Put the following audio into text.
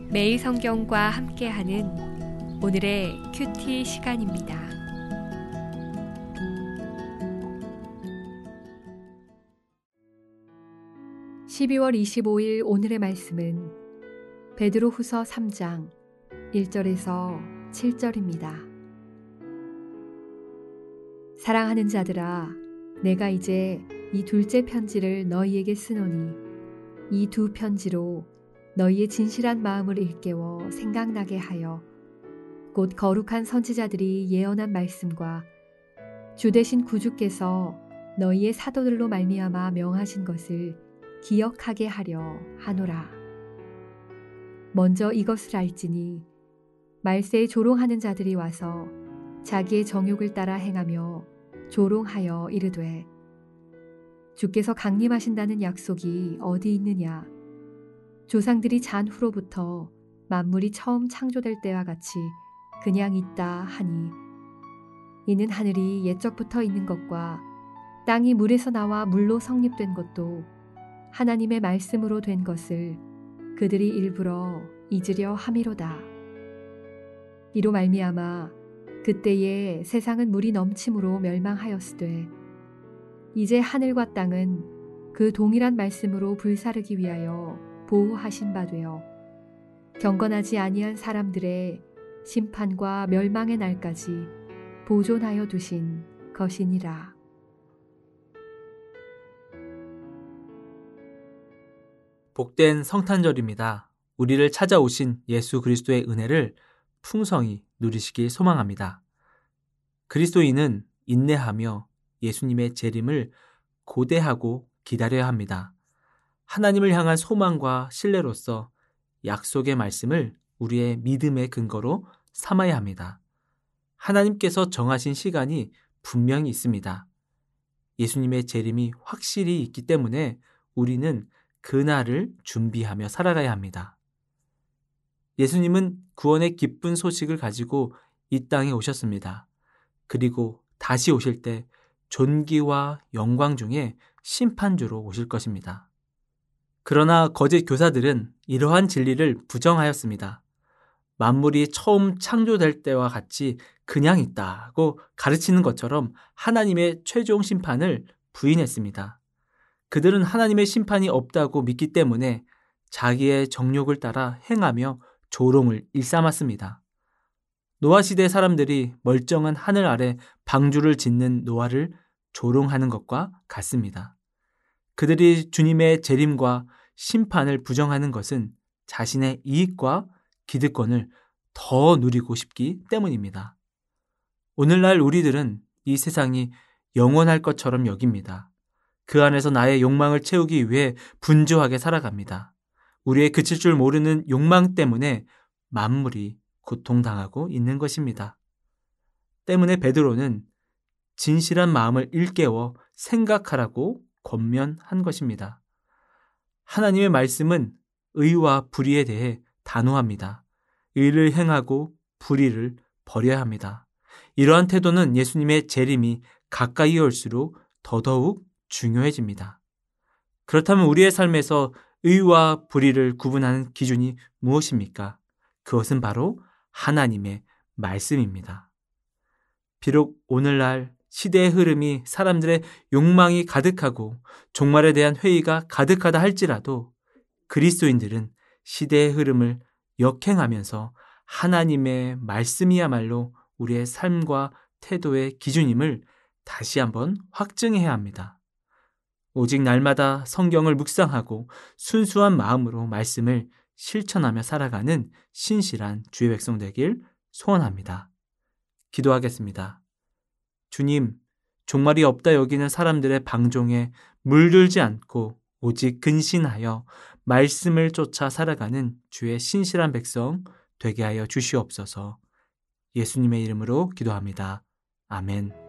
매일 성경과 함께하는 오늘의 큐티 시간입니다. (12월 25일) 오늘의 말씀은 베드로후서 3장 1절에서 7절입니다. 사랑하는 자들아, 내가 이제 이 둘째 편지를 너희에게 쓰노니 이 두 편지로 너희의 진실한 마음을 일깨워 생각나게 하여 곧 거룩한 선지자들이 예언한 말씀과 주 되신 구주께서 너희의 사도들로 말미암아 명하신 것을 기억하게 하려 하노라. 먼저 이것을 알지니 말세에 조롱하는 자들이 와서 자기의 정욕을 따라 행하며 조롱하여 이르되 주께서 강림하신다는 약속이 어디 있느냐? 조상들이 잔 후로부터 만물이 처음 창조될 때와 같이 그냥 있다 하니 이는 하늘이 옛적부터 있는 것과 땅이 물에서 나와 물로 성립된 것도 하나님의 말씀으로 된 것을 그들이 일부러 잊으려 함이로다. 이로 말미암아 그때에 세상은 물이 넘침으로 멸망하였으되 이제 하늘과 땅은 그 동일한 말씀으로 불사르기 위하여 보호하신 바 되어 경건하지 아니한 사람들의 심판과 멸망의 날까지 보존하여 두신 것이니라. 복된 성탄절입니다. 우리를 찾아오신 예수 그리스도의 은혜를 풍성히 누리시길 소망합니다. 그리스도인은 인내하며 예수님의 재림을 고대하고 기다려야 합니다. 하나님을 향한 소망과 신뢰로서 약속의 말씀을 우리의 믿음의 근거로 삼아야 합니다. 하나님께서 정하신 시간이 분명히 있습니다. 예수님의 재림이 확실히 있기 때문에 우리는 그날을 준비하며 살아가야 합니다. 예수님은 구원의 기쁜 소식을 가지고 이 땅에 오셨습니다. 그리고 다시 오실 때 존귀와 영광 중에 심판주로 오실 것입니다. 그러나 거짓 교사들은 이러한 진리를 부정하였습니다. 만물이 처음 창조될 때와 같이 그냥 있다고 가르치는 것처럼 하나님의 최종 심판을 부인했습니다. 그들은 하나님의 심판이 없다고 믿기 때문에 자기의 정욕을 따라 행하며 조롱을 일삼았습니다. 노아 시대 사람들이 멀쩡한 하늘 아래 방주를 짓는 노아를 조롱하는 것과 같습니다. 그들이 주님의 재림과 심판을 부정하는 것은 자신의 이익과 기득권을 더 누리고 싶기 때문입니다. 오늘날 우리들은 이 세상이 영원할 것처럼 여깁니다. 그 안에서 나의 욕망을 채우기 위해 분주하게 살아갑니다. 우리의 그칠 줄 모르는 욕망 때문에 만물이 고통당하고 있는 것입니다. 때문에 베드로는 진실한 마음을 일깨워 생각하라고 권면한 것입니다. 하나님의 말씀은 의와 불의에 대해 단호합니다. 의를 행하고 불의를 버려야 합니다. 이러한 태도는 예수님의 재림이 가까이 올수록 더더욱 중요해집니다. 그렇다면 우리의 삶에서 의와 불의를 구분하는 기준이 무엇입니까? 그것은 바로 하나님의 말씀입니다. 비록 오늘날 시대의 흐름이 사람들의 욕망이 가득하고 종말에 대한 회의가 가득하다 할지라도 그리스도인들은 시대의 흐름을 역행하면서 하나님의 말씀이야말로 우리의 삶과 태도의 기준임을 다시 한번 확증해야 합니다. 오직 날마다 성경을 묵상하고 순수한 마음으로 말씀을 실천하며 살아가는 신실한 주의 백성 되길 소원합니다. 기도하겠습니다. 주님, 종말이 없다 여기는 사람들의 방종에 물들지 않고 오직 근신하여 말씀을 쫓아 살아가는 주의 신실한 백성 되게 하여 주시옵소서. 예수님의 이름으로 기도합니다. 아멘.